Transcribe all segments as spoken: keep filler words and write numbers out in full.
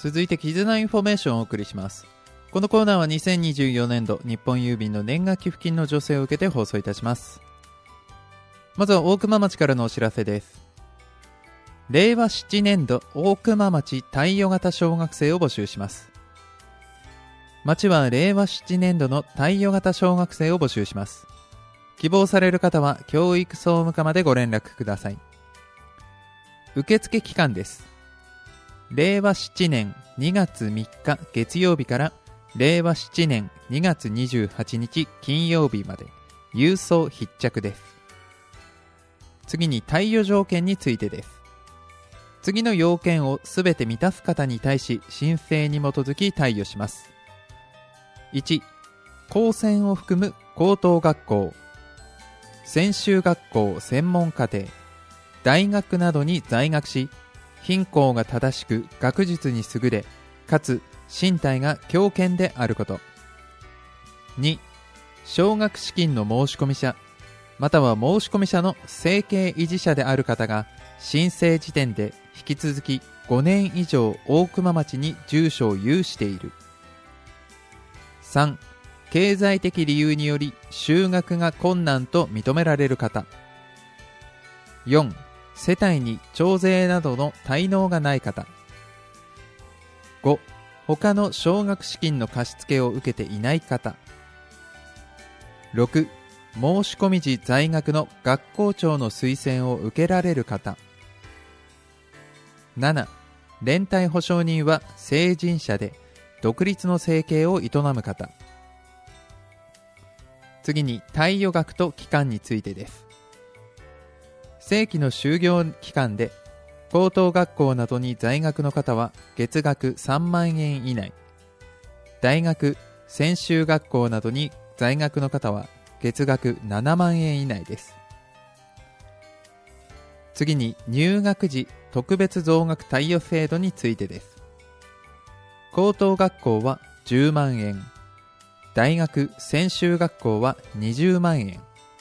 続いて絆インフォメーションをお送りします。このコーナーはにせんにじゅうよねんど日本郵便の年賀寄付金の助成を受けて放送いたします。まずは大熊町からのお知らせです。れいわななねんど大熊町貸与型小学生を募集します。町はれいわななねんどの貸与型小学生を募集します。希望される方は教育総務課までご連絡ください。受付期間です。れいわななねんにがつみっか月曜日かられいわななねんにがつにじゅうはちにち金曜日まで郵送必着です。次に貸与条件についてです。次の要件をすべて満たす方に対し申請に基づき貸与します。いち. 高専を含む高等学校、専修学校専門課程、大学などに在学し、品行が正しく学術に優れ、かつ身体が強健であること。に. 奨学資金の申込者または申込者の生計維持者である方が申請時点で引き続きごねん以上大熊町に住所を有している。さん. 経済的理由により就学が困難と認められる方。よん. 世帯に徴税などの滞納がない方。ご. 他の奨学資金の貸付を受けていない方。ろく. 申込時在学の学校長の推薦を受けられる方。なな. 連帯保証人は成人者で独立の生計を営む方。次に貸与額と期間についてです。正規の就業期間で高等学校などに在学の方は月額さんまんえん以内、大学、専修学校などに在学の方は月額ななまんえん以内です。次に入学時特別増額貸与制度についてです。高等学校はじゅうまんえん、大学・専修学校はにじゅうまんえん。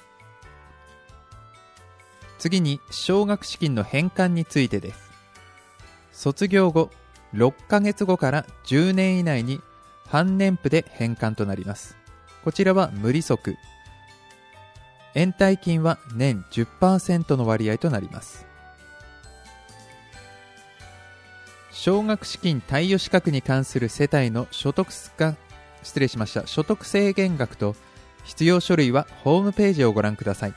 次に奨学資金の返還についてです。卒業後ろっかげつごからじゅうねん以内に半年付で返還となります。こちらは無利息。延滞金は年 じゅっパーセント の割合となります。奨学資金貸与資格に関する世帯の所得が失礼しました所得制限額と必要書類はホームページをご覧ください。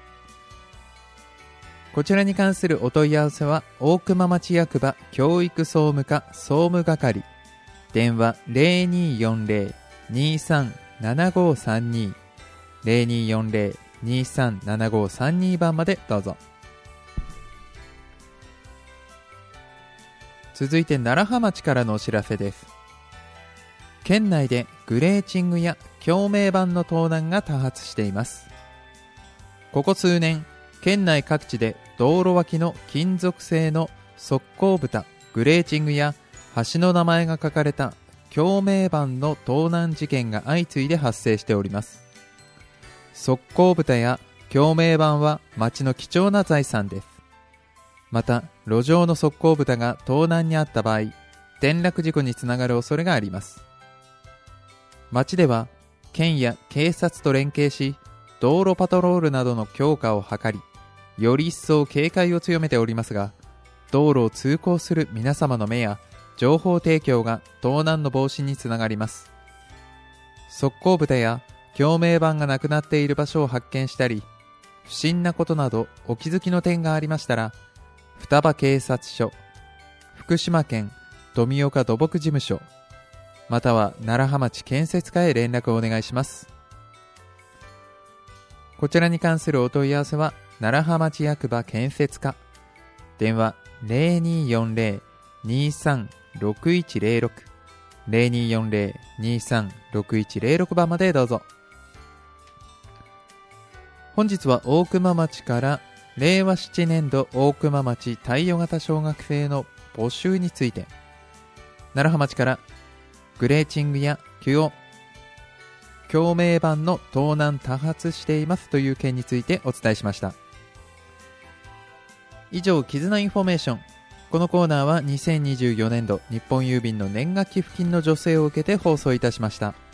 こちらに関するお問い合わせは大熊町役場教育総務課総務係、電話 ゼロにーよんゼロ にーさんななごさんに ゼロにーよんゼロ にーさんななごさんに 番までどうぞ。続いて楢葉町からのお知らせです。県内でグレーチングや橋名板の盗難が多発しています。ここ数年県内各地で道路脇の金属製の側溝蓋、グレーチングや橋の名前が書かれた橋名板の盗難事件が相次いで発生しております。側溝蓋や橋名板は町の貴重な財産です。また路上の側溝蓋が盗難にあった場合、転落事故につながる恐れがあります。町では県や警察と連携し、道路パトロールなどの強化を図り、より一層警戒を強めておりますが、道路を通行する皆様の目や情報提供が盗難の防止につながります。側溝蓋や橋名板がなくなっている場所を発見したり、不審なことなどお気づきの点がありましたら、双葉警察署、福島県富岡土木事務所、または楢葉町建設課へ連絡をお願いします。こちらに関するお問い合わせは楢葉町役場建設課、電話 ゼロにーよんゼロ にーさんろくいちゼロろく ゼロにーよんゼロ にーさんろくいちゼロろく 番までどうぞ。本日は大熊町かられいわななねんど大熊町貸与型小学生の募集について、楢葉町からグレーチングや橋橋名板の盗難多発していますという件についてお伝えしました。以上、絆インフォメーションこのコーナーはにせんにじゅうよねんど日本郵便の年賀寄付金の助成を受けて放送いたしました。